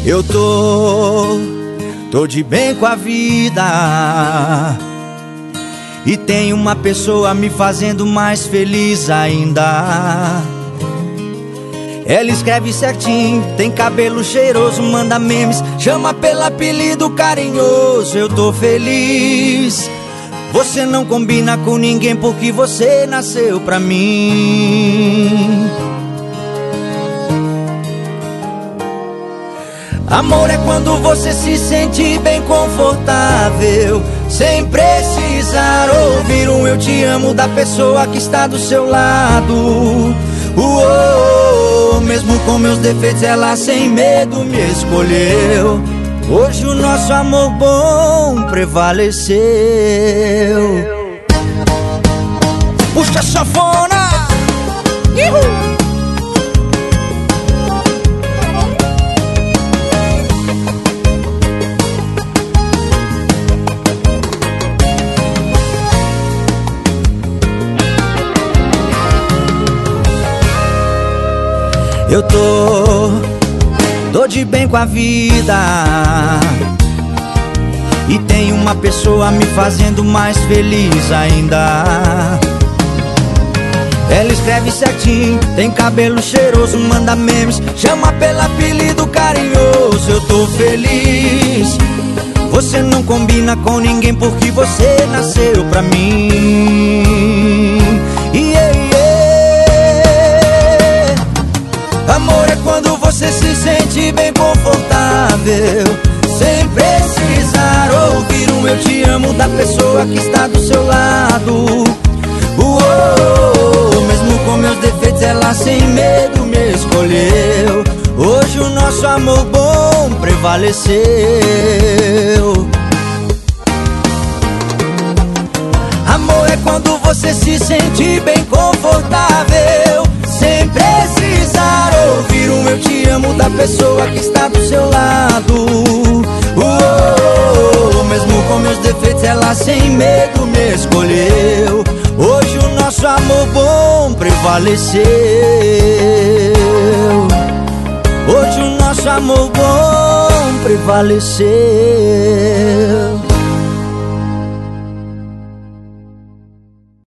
Eu tô de bem com a vida e tem uma pessoa me fazendo mais feliz ainda. Ela escreve certinho, tem cabelo cheiroso, manda memes, chama pelo apelido carinhoso. Eu tô feliz. Você não combina com ninguém porque você nasceu pra mim. Amor é quando você se sente bem confortável, sem precisar ouvir um eu te amo da pessoa que está do seu lado. Mesmo com meus defeitos, ela sem medo me escolheu. Hoje o nosso amor bom prevaleceu. Puxa a sanfona! Uhul! Eu tô de bem com a vida e tem uma pessoa me fazendo mais feliz ainda. Ela escreve certinho, tem cabelo cheiroso, manda memes, chama pelo apelido carinhoso. Eu tô feliz. Você não combina com ninguém porque você nasceu pra mim. Amor é quando você se sente bem confortável, sem precisar ouvir um eu te amo da pessoa que está do seu lado. Mesmo com meus defeitos, ela sem medo me escolheu. Hoje o nosso amor bom prevaleceu. Amor é quando você se sente bem confortável, sem precisar ouvir um eu te amo da pessoa que está do seu lado. Mesmo com meus defeitos, ela sem medo me escolheu. Hoje o nosso amor bom prevaleceu. Hoje o nosso amor bom prevaleceu.